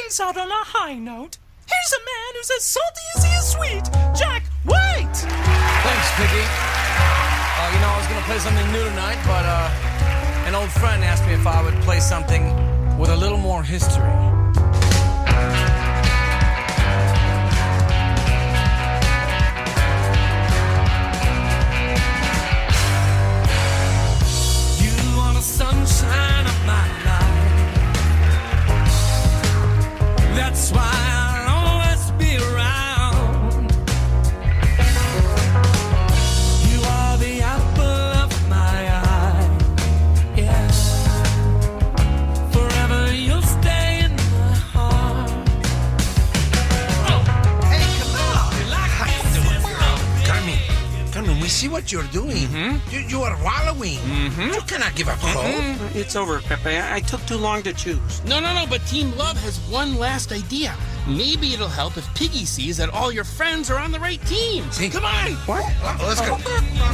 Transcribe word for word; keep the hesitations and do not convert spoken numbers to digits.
ends out on a high note. Here's a man who's as salty as he is sweet, Jack White! Thanks, Piggy. Uh, you know, I was going to play something new tonight, but uh, an old friend asked me if I would play something with a little more history. You are the sunshine of my life. That's why I'll always be around. You are the apple of my eye. Yeah. Forever you'll stay in my heart. Hey, come on. How you doing, bro? Carmen, Carmen, we see what you're doing. Mm-hmm. You, you are wallowing. Mm-hmm. You cannot give up hope. Mm-hmm. It's over, Pepe. I, I took too long to choose. No, no, no, but Team Love has one last idea. Maybe it'll help if Piggy sees that all your friends are on the right team. See? Come on! What? Uh, let's go.